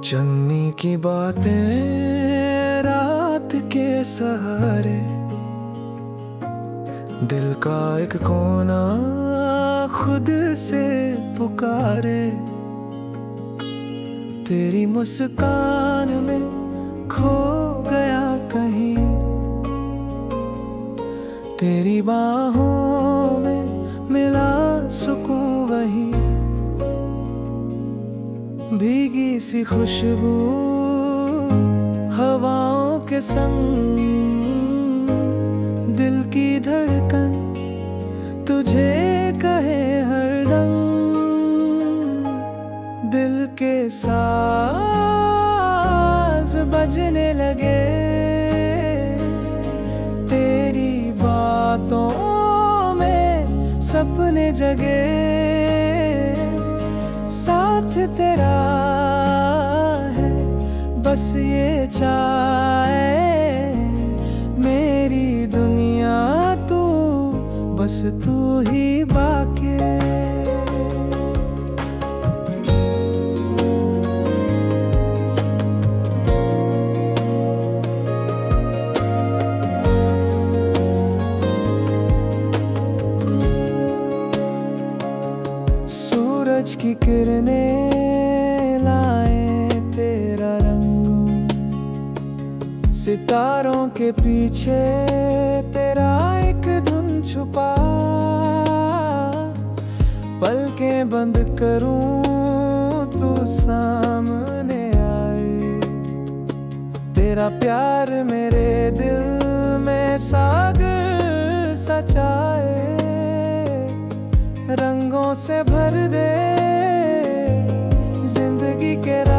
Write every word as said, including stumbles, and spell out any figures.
चन्नी की बातें रात के सहारे, दिल का एक कोना खुद से पुकारे। तेरी मुस्कान में खो गया कहीं, तेरी बाहों में मिला सुकून वहीं। भीगी सी खुशबू हवाओं के संग, दिल की धड़कन तुझे कहे हरदम। दिल के साज बजने लगे, तेरी बातों में सपने जगे। साथ तेरा है बस ये चाहे, मेरी दुनिया तू बस तू ही बाकी। सूरज की किरणें लाए तेरा रंग, सितारों के पीछे तेरा एक धुन छुपा। पलकें बंद करूं तू सामने आए, तेरा प्यार मेरे दिल में सागर सचाए। रंगों से भर दे जिंदगी के